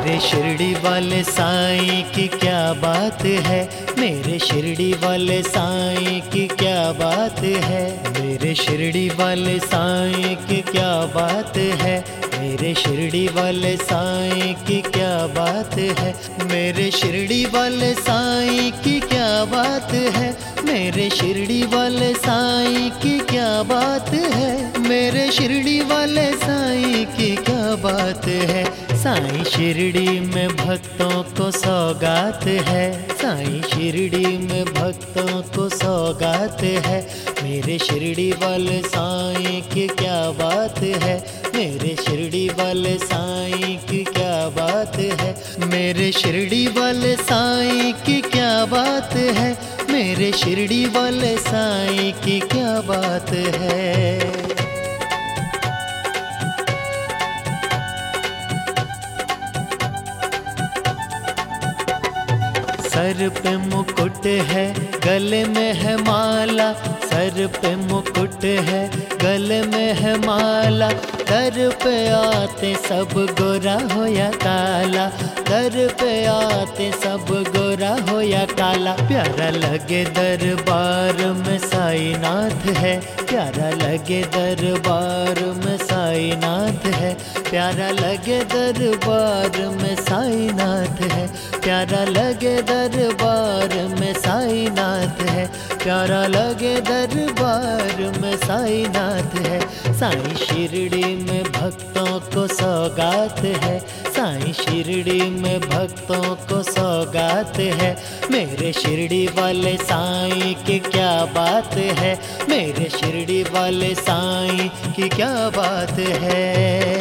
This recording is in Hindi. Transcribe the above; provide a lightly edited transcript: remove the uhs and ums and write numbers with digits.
मेरे शिरडी वाले साईं की क्या बात है, मेरे शिरडी वाले साईं की क्या बात है, मेरे शिरडी वाले साईं की क्या बात है, मेरे शिरडी वाले साईं की क्या बात है, मेरे शिरडी वाले साईं की क्या बात है, मेरे शिरडी वाले साईं की क्या बात है, मेरे शिरडी वाले साईं की क्या बात है। साईं शिरडी में भक्तों को सौगात है, साईं शिरडी में भक्तों को सौगात है, मेरे शिरडी वाले साईं की क्या बात है, मेरे शिरडी वाले साईं की क्या बात है, मेरे शिरडी वाले साईं की क्या बात है, मेरे शिरडी वाले साईं की क्या बात है। सर पे मुकुट है, गले में है माला, सर पे मुकुट है, गले में है माला, दर पे आते सब गोरा हो या काला, दर पे आते सब गोरा हो या काला। प्यारा लगे दरबार में साईनाथ है, प्यारा लगे दरबार में साईनाथ है, प्यारा लगे दरबार में साईनाथ है, प्यारा लगे दरबार में साईनाथ है, प्यारा लगे दरबार में साईनाथ है। साईं शिरडी में भक्तों को सौगात है, साईं शिरडी में भक्तों को सौगात है, मेरे शिरडी वाले साईं की क्या बात है, मेरे शिरडी वाले साईं की क्या बात है।